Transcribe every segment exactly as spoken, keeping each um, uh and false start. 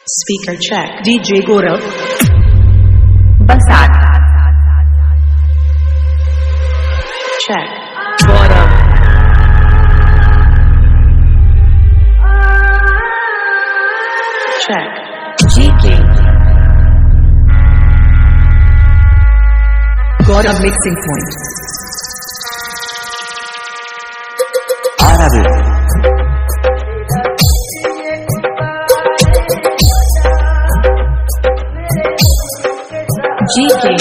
Speaker check. D J Gaurav. Basat. Check. Gaurav. Check. G K. Gaurav mixing point. Arabic. G K.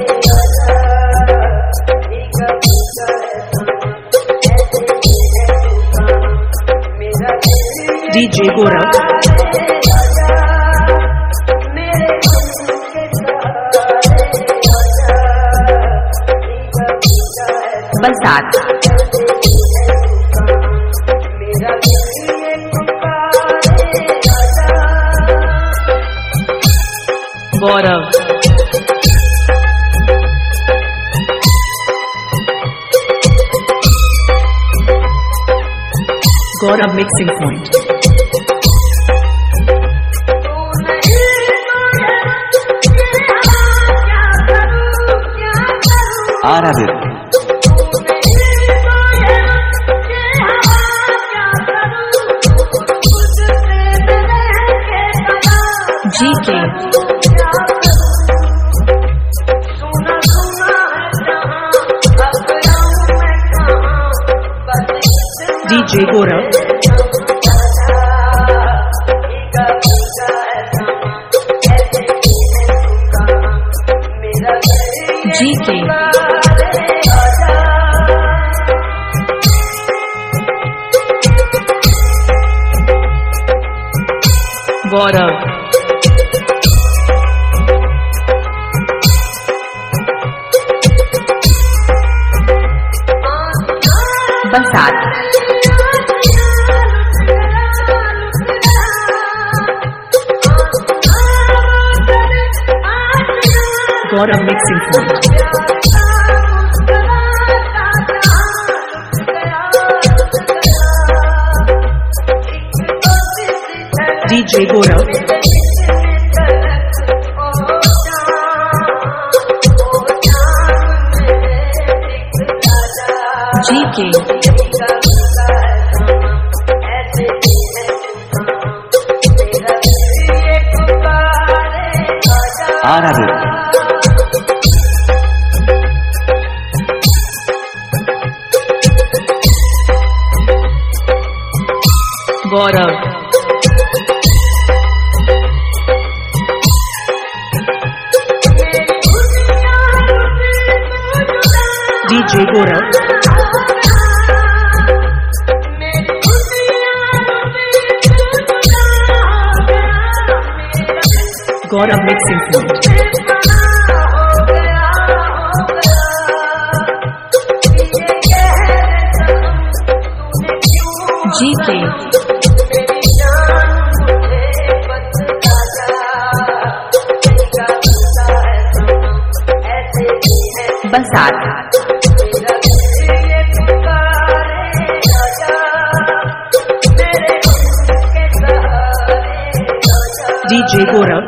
D J Gaurav. Basat. Gaurav. Gaurav mixing point. Arabic. G K. D J Gaurav. G K. Gaurav. Basat. Gaurav mixing point. D J Gaurav. G K. Arabic. Gaurav. D J Gaurav. Gaurav mixing point. G K. Basat. D J Gaurav.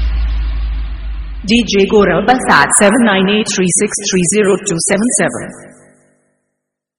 D J Gaurav. Basat. seven nine eight three six three zero two seven seven.